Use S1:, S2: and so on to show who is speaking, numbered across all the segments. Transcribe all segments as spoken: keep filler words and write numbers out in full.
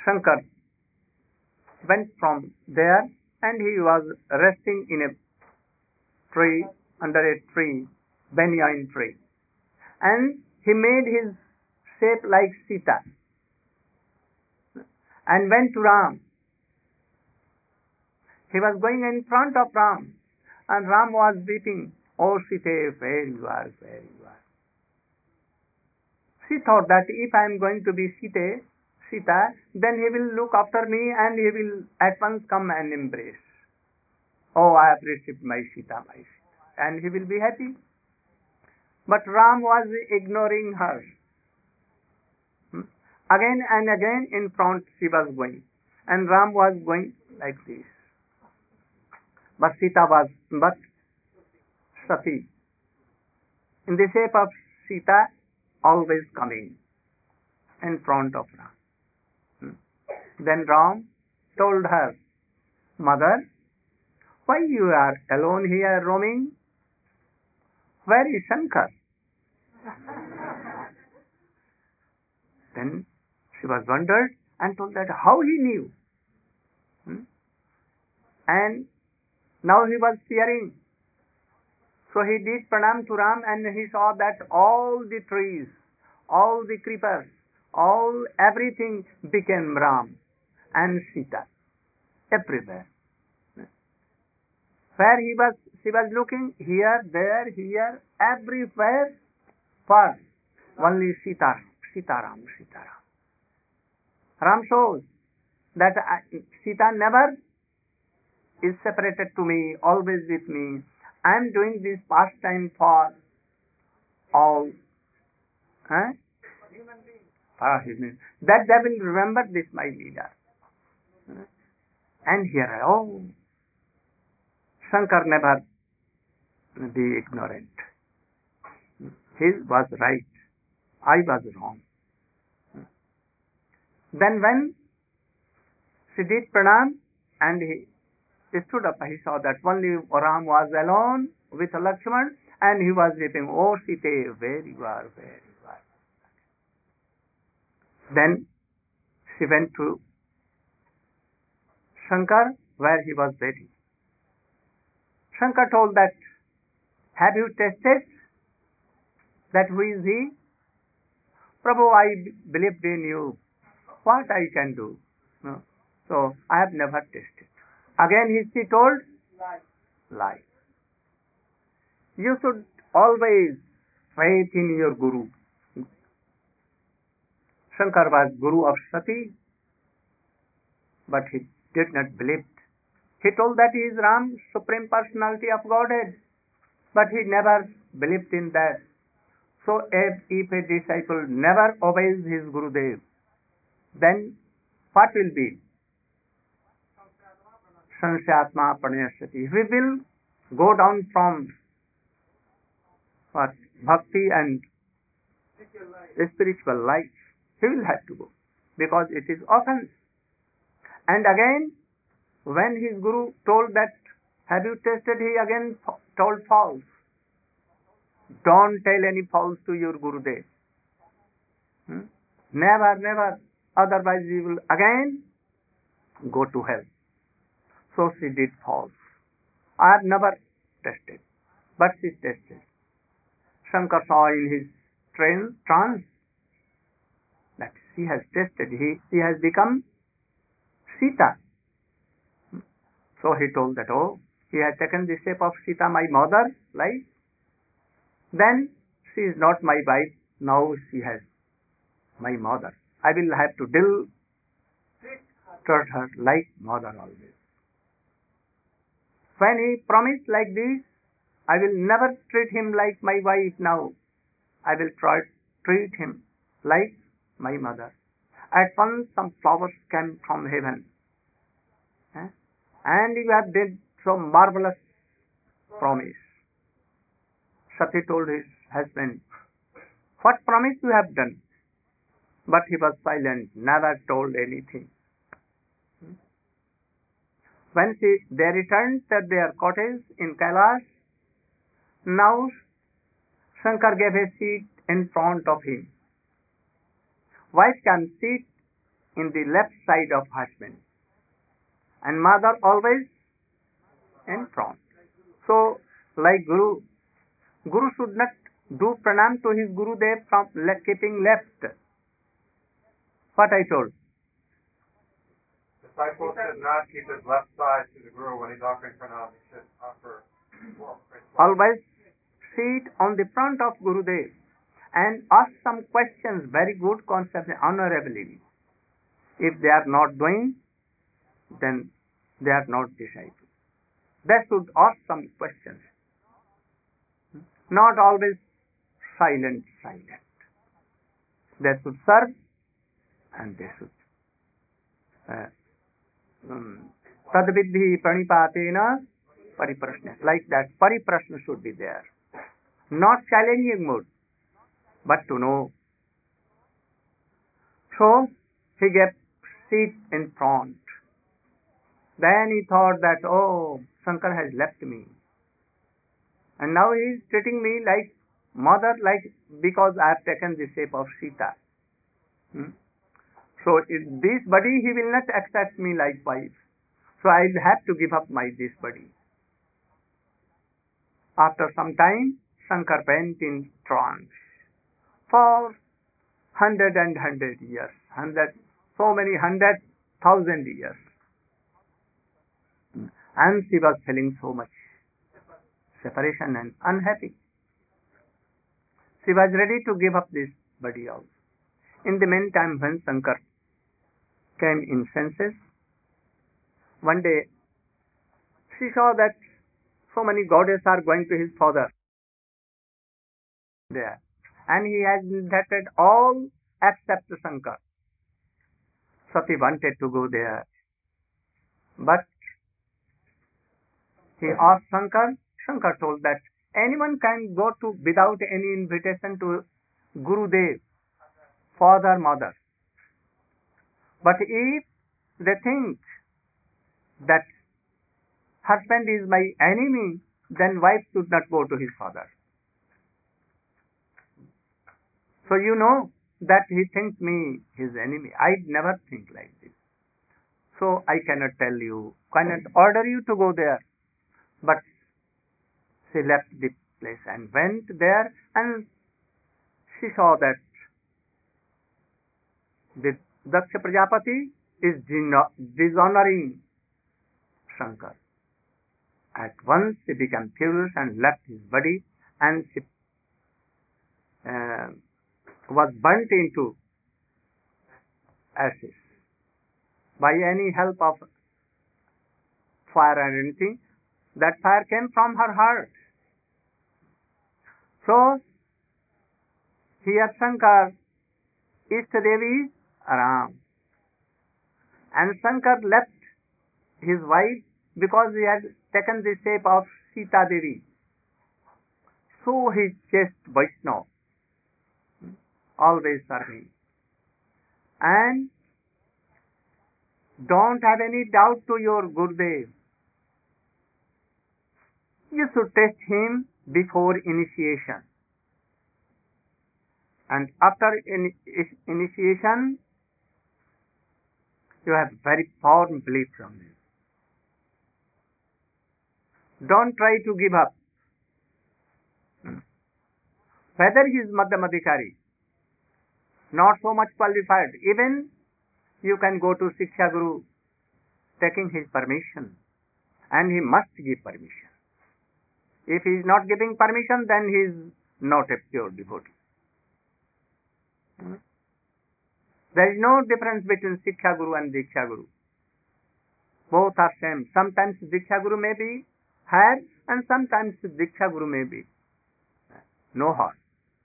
S1: Shankar went from there and he was resting in a tree, under a tree, banyan tree. And he made his shape like Sita and went to Ram. He was going in front of Ram and Ram was weeping, "Oh Sita, where you are, where you are." She thought that if I am going to be Sita, Sita, then he will look after me and he will at once come and embrace. "Oh, I have received my Sita, my Sita," and he will be happy. But Ram was ignoring her. Hmm? Again and again in front she was going, and Ram was going like this. But Sita was but Sati, in the shape of Sita, always coming in front of Ram. Hmm? Then Ram told her, "Mother, why you are alone here roaming? Where is Shankar?" Then she was wondered and told that how he knew. Hmm? And now he was fearing. So he did pranam to Ram and he saw that all the trees, all the creepers, all everything became Ram and Sita everywhere. Where he was, she was looking, here, there, here, everywhere, for only Sita, Sitaram, Sitaram. Ram shows that Sita never is separated to me, always with me. I am doing this pastime for all. Huh? Ah, that they will remember this, my leader. And here, oh, Shankar never be ignorant. He was right. I was wrong. Then when she did pranam and he stood up, he saw that only Ram was alone with Lakshman and he was weeping, "Oh Sita, where you are, where you are." Then she went to Shankar where he was waiting. Shankar told that, "Have you tested that who is he?" "Prabhu, I believed in you. What I can do? No. So I have never tested." Again he she told, "Lie. Lie. You should always faith in your Guru." Shankar was Guru of Sati, but he did not believe. He told that he is Ram, Supreme Personality of Godhead, but he never believed in that. So if, if a disciple never obeys his Gurudev, then what will be? Sansyatma Pranayasati. He will go down from what? Bhakti and spiritual life. He will have to go because it is offense. And again, when his Guru told that, "Have you tested?" he again told false. Don't tell any false to your Gurudev. Hmm? Never, never. Otherwise you will again go to hell. So she did false. I have never tested, but she tested. Shankar saw in his trance that she has tested. He, she has become Sita. So he told that, "Oh, he has taken the shape of Sita, my mother, like. Then she is not my wife. Now she has my mother. I will have to deal treat her like mother always." When he promised like this, "I will never treat him like my wife now. I will try treat him like my mother." At once some flowers came from heaven. Eh? And you have did so marvelous promise. Sati told his husband, "What promise you have done?" But he was silent, never told anything. When she, they returned to their cottage in Kailash, now Shankar gave a seat in front of him. Wife can sit in the left side of husband, and mother always in front. So, like Guru, Guru should not do pranam to his Gurudev from le- keeping left. What I told.
S2: Disciple should not keep his left side to the Guru when he's offering pranam. He should offer
S1: always sit on the front of Gurudev and ask some questions, very good concept, honorably. If they are not doing, then they are not disciples. They should ask some questions. Not always silent, silent. They should serve and they should uh, um, tadvidhi pranipatena pariprashna. Like that, pariprashna should be there. Not challenging mood, but to know. So, he gave seat in front. Then he thought that, oh, Shankar has left me. And now he is treating me like mother, like because I have taken the shape of Sita. Hmm? So, in this body, he will not accept me like wife. So, I will have to give up my this body. After some time, Shankar went in trance for hundred and hundred years, hundred, so many hundred thousand years. And she was feeling so much separation and unhappy. She was ready to give up this body also. In the meantime, when Shankar came in senses, one day she saw that so many goddesses are going to his father there. And he has invited all except Shankar. Sati wanted to go there. But he asked Shankar. Shankar told that anyone can go to without any invitation to Gurudev, father, mother. But if they think that husband is my enemy, then wife should not go to his father. So you know that he thinks me his enemy. I never think like this. So I cannot tell you, cannot order you to go there. But she left the place and went there, and she saw that the Daksha Prajapati is dishonoring Shankar. At once she became furious and left his body, and she uh, was burnt into ashes by any help of fire and anything. That fire came from her heart. So, here Shankar, Ishtadevi is Ram. And Shankar left his wife because he had taken the shape of Sita Devi. So he chased Vaishnava, always serving. And don't have any doubt to your Gurudev. You should test him before initiation. And after in, initiation, you have very firm belief from him. Don't try to give up. Whether he is Madhyamadikari, not so much qualified, even you can go to Shiksha Guru taking his permission, and he must give permission. If he is not giving permission, then he is not a pure devotee. Hmm? There is no difference between Shiksha Guru and Diksha Guru. Both are same. Sometimes Diksha Guru may be higher, and sometimes Diksha Guru may be no harm.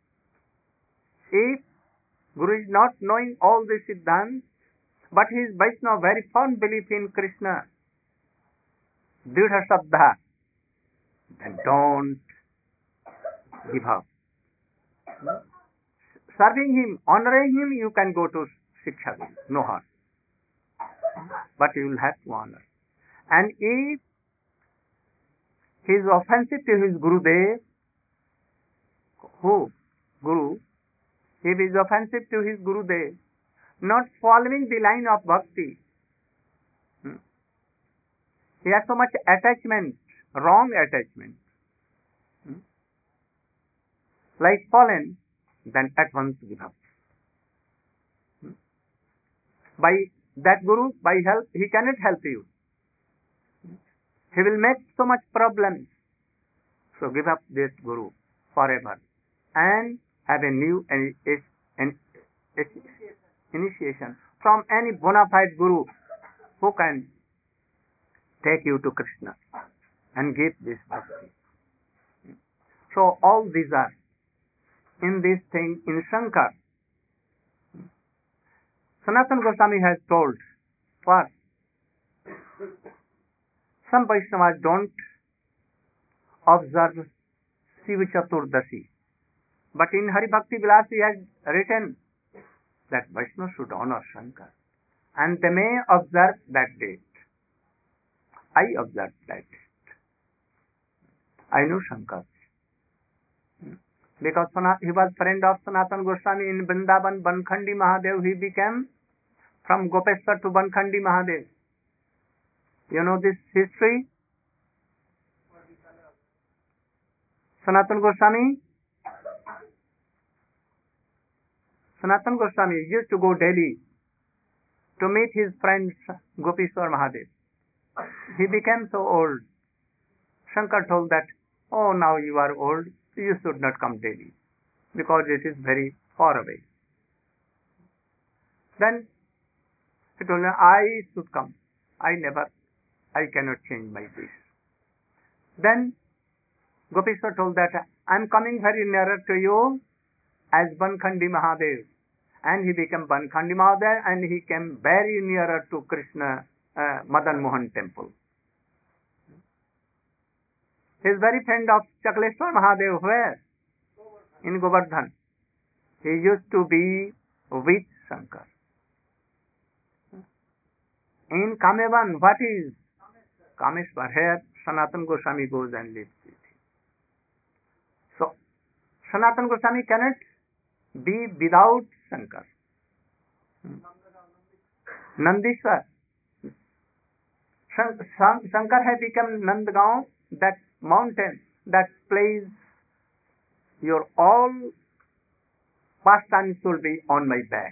S1: If Guru is not knowing all the Siddhants, but he is Vaishnava, very firm belief in Krishna, Dridha Sabdha, then don't give up. Serving him, honoring him, you can go to Shiksha Guru, no harm. But you will have to honor. And if he is offensive to his Gurudev, who? Guru. If he is offensive to his Gurudev, not following the line of bhakti. Hmm. He has so much attachment, wrong attachment. Hmm. Like fallen, then at once give up. Hmm. By that guru, by help, he cannot help you. He will make so much problems. So give up this guru forever and have a new an, an, an initiation from any bona fide guru who can take you to Krishna and give this bhakti. So all these are in this thing in Shankar. Sanatana Goswami has told first, some Vaishnavas don't observe Shiva Chaturdashi, but in Hari Bhakti Vilas he has written that Vaishnava should honor Shankar and they may observe that date. I observed that date. I know Shankar because he was friend of Sanatana Goswami in Vrindavan, Bankhandi Mahadev. He became from Gopeshwar to Bankhandi Mahadev. You know this history? Sanatana Goswami Sanatana Goswami used to go Delhi to meet his friend Gopeshwar Mahadev. He became so old. Shankar told that, oh, now you are old, you should not come Delhi because it is very far away. Then he told me, I should come. I never, I cannot change my wish. Then Gopeshwar told that, I am coming very nearer to you as Bankhandi Mahadev. And he became Bankhandi Mahadev and he came very nearer to Krishna uh, Madan Mohan temple. He is very friend of Chakleshwar Mahadev. Where? In Govardhan. He used to be with Shankar. In Kamevan, what is Kameshwar? Here Sanatana Goswami goes and lives with him. So Sanatana Goswami cannot be without Shankar. Nandishwar. Shankar has become Nandgaon, that mountain that plays your all pastimes will be on my back.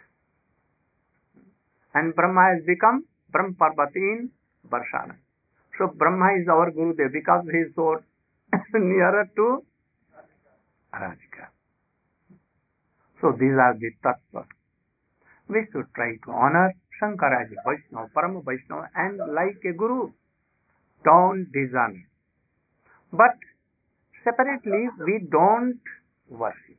S1: And Brahma has become Brahm Parvati in Barshana. So Brahma is our Gurudev because he is so nearer to Radhika. So these are the tattvas. We should try to honor Shankara as a Vaishnava, Parama Vaishnava, and like a Guru. Don't dishonor. But separately, we don't worship.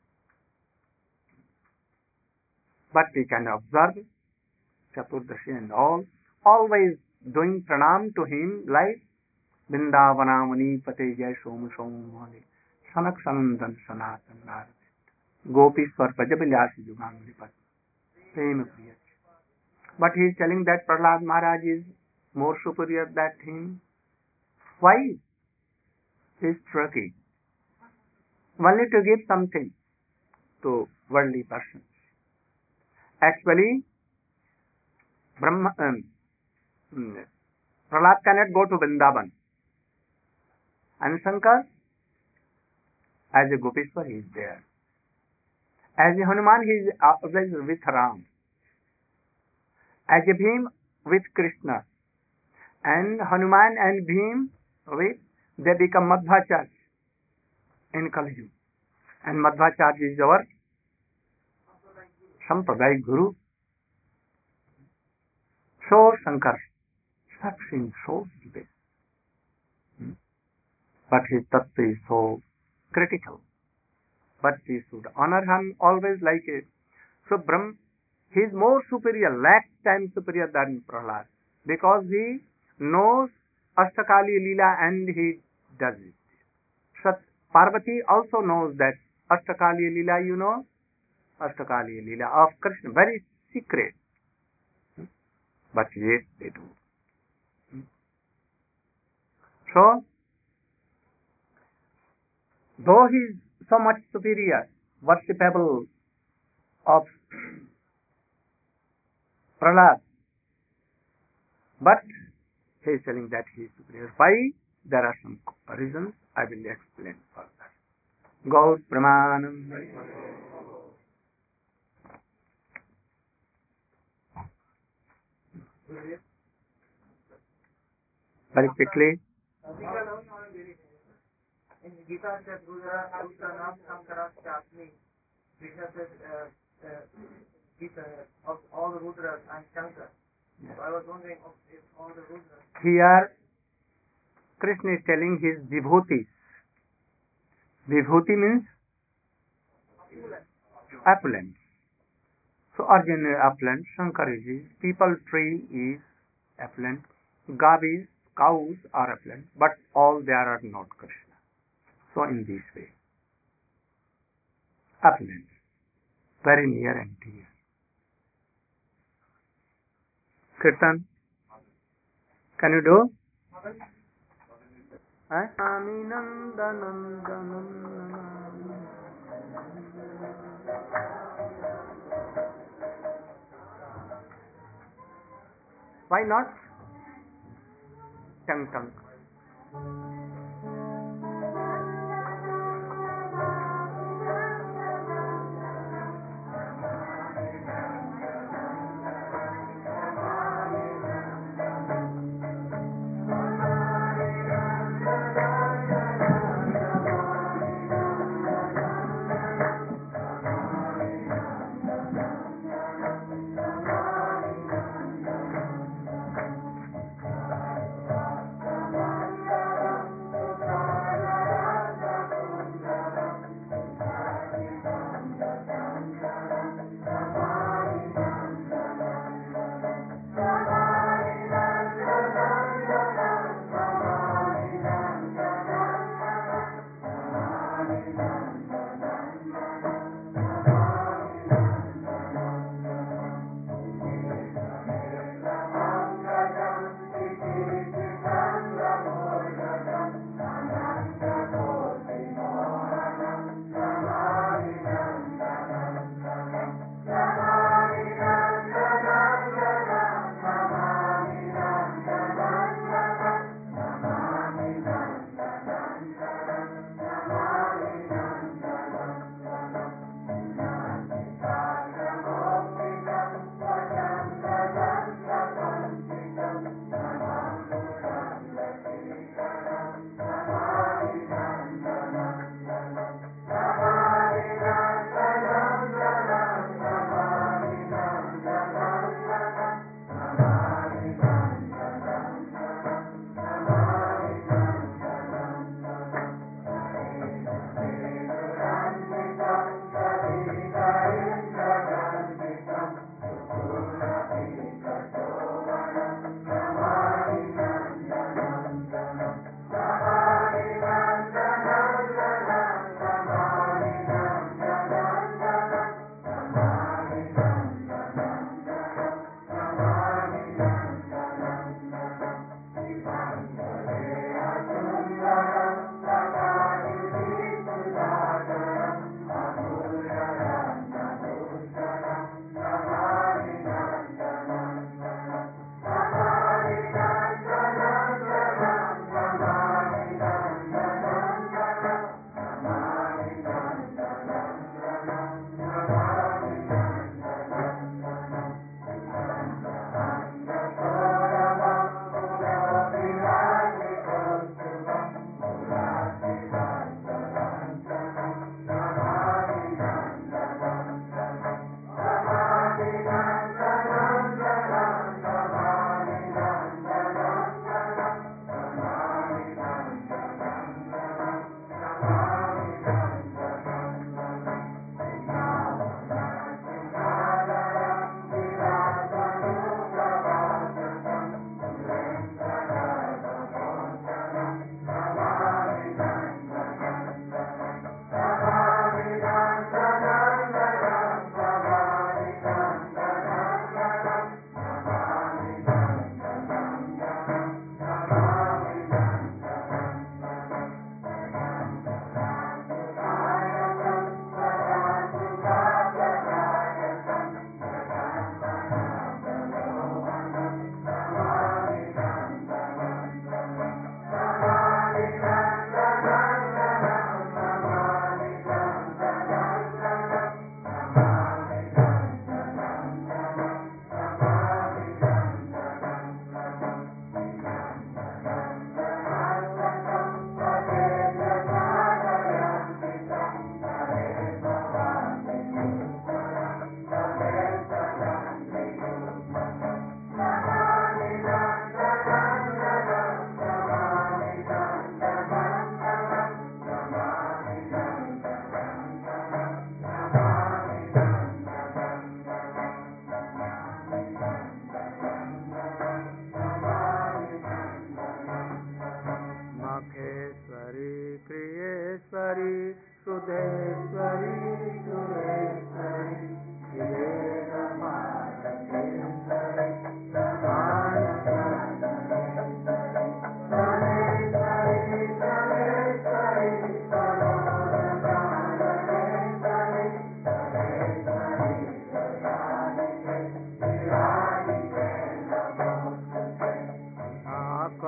S1: But we can observe Chaturdashi and all, always doing pranam to him like Vrindavanamani Pate Jai Som Som Mani Sanak Sanandan Sanatan Narad Gopishwar Pajabilyasi Jugangli Pat Prema Priya. But he is telling that Prahlad Maharaj is more superior than him. Why? He is tricky. Only to give something to worldly persons. Actually, Brahma, um, Prahlad cannot go to Vrindavan. And Shankar, as a Gopeshwar, he is there. As a Hanuman, he is always with Ram. As a Bhim, with Krishna. And Hanuman and Bhim, with, they become Madhvacharya in Kali Yuga. And Madhvacharya is our Sampradaya Guru. So Shankar sucks in so deep. But his tattva is so critical. But we should honor him always like a. So Brahm, he is more superior, lakh times superior than Prahlad. Because he knows Ashtakali Leela and he does it. Sat Parvati also knows that Ashtakali Leela, you know, Ashtakali Leela of Krishna, very secret. But yet they do. So, though he is so much superior, worshipable of Prahlad. But he is telling that he is superior. Why? There are some reasons. I will explain further. Gaur Pramanam. Very quickly.
S3: In Gita says Rudra Uttanam Sankara Chapni. Krishna says uh, uh, Gita, of all the Rudras and Shankar. So I was wondering of, if all the Rudras.
S1: Here Krishna is telling his vibhutis. Vibhuti means opulence. So Arjuna is opulent, Shankar is his, people tree is opulent, gavis, cows are opulent, but all they are not Krishna. So in this way, opulence, very near and dear. Kirtan, can you do? Why not? Chang Chang.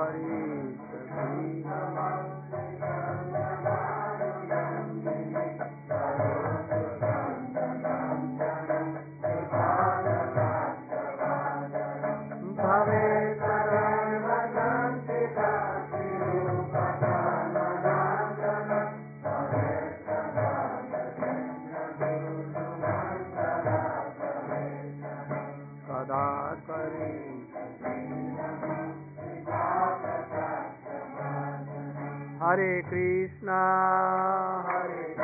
S1: करी भवे सदा करी हरे कृष्णा हरे